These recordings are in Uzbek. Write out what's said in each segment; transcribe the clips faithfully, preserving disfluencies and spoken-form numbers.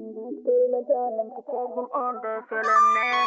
Canım geçerdim elde filmne.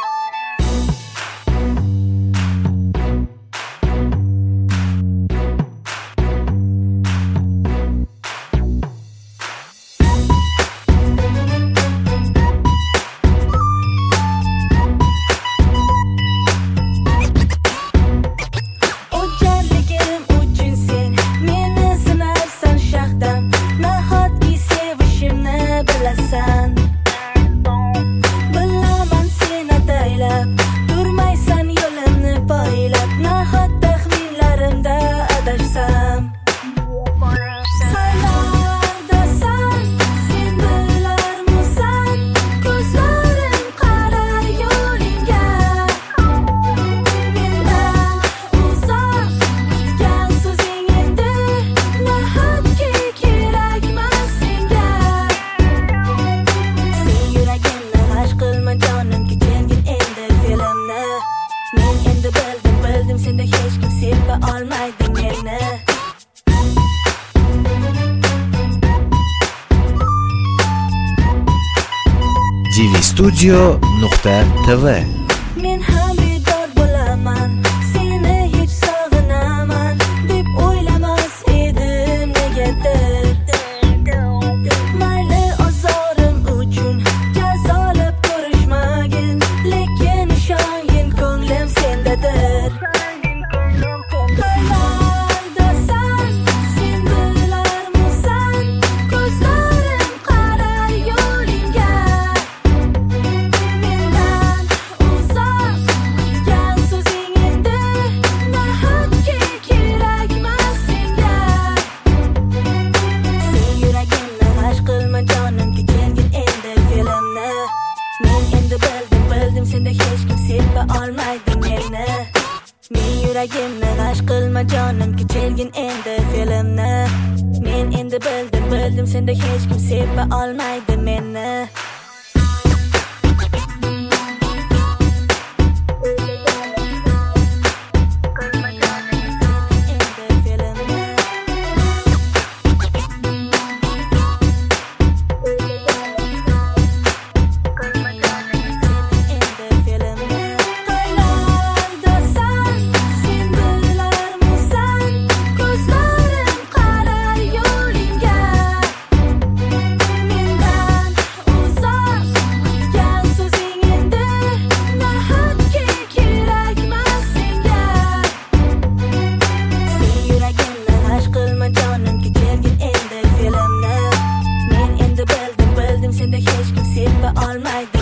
Studio nuqta tv Men ham bedor bo'laman, seni hech sog'inaman deb o'ylamas edim negadir. Mayli ozorim uchun jazolab ko'rishmagin, lekin ishongin ko'nglim sendadir. Yuragimni g'ash qilma jonim, kechirgin endi filmni. Men endi bildim, bildim senda hech kim seva olmaydi meni. Senda hech kim seva olmaydi